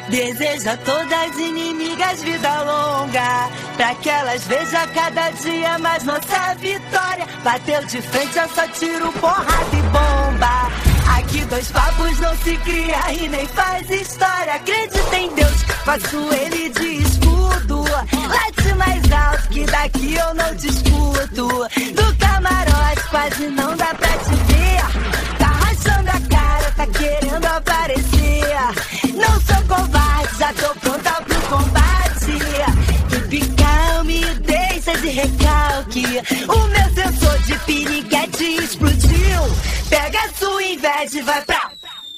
Deseja a todas as inimigas vida longa, pra que elas vejam cada dia mais nossa vitória. Bateu de frente, eu só tiro porrada e bomba. Aqui dois papos não se cria e nem faz história. Acredita em Deus, faço ele de escudo. Late mais alto que daqui eu não discuto. Do camarote quase não dá pra te ver. Tá rachando a cara, tá querendo aparecer. Não sou covarde, já tô pronta pro combate. Keep calm e deixa de recalque. O meu sensor de piriguete explodiu. Pega a sua inveja e vai pra...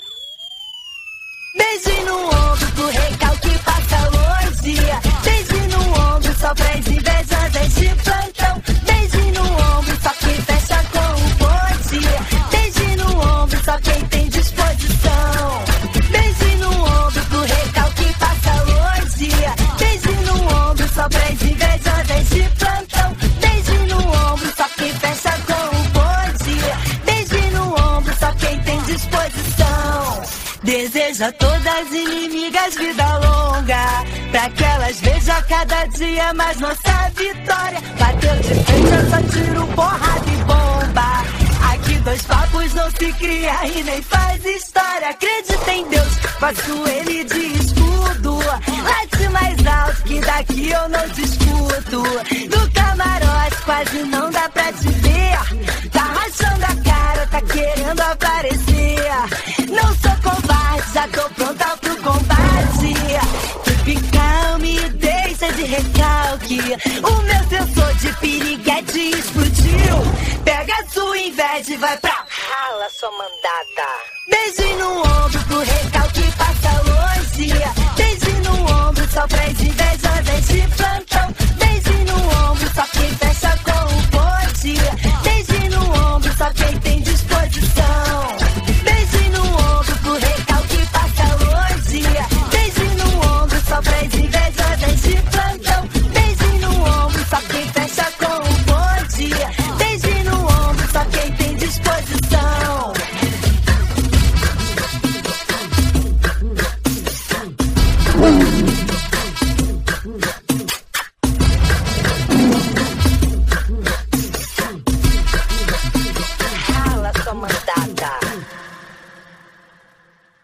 Beijo no ombro pro recalque passa longe. Beijo no ombro só pras invejosas de plantão. Beijo no ombro só quem fecha com o bonde. Beijo no ombro só quem tem disposição. Beijo no ombro pro recalque passa longe. Beijo no ombro só pras invejosas de plantão. Beijo no ombro só quem fecha com o bonde. Beijo no ombro só quem tem disposição. Deseja a todas as inimigas vida longa, pra que elas vejam cada dia mais nossa vitória. Bateu de frente, eu só tiro porrada e bomba. Aqui dois papos não se cria e nem faz história. Acredita em Deus, faço ele de escudo. Late mais alto que daqui eu não discuto. Do camarote quase não dá pra te ver. Tá rachando a cara, tá querendo aparecer. Não sou covarde, já tô pronta pro combate. Keep calm e deixa de recalque. O meu sensor de piriguete explodiu. Pega a sua inveja e vai pra... Rala, sua mandada. Beijo no ombro pro recalque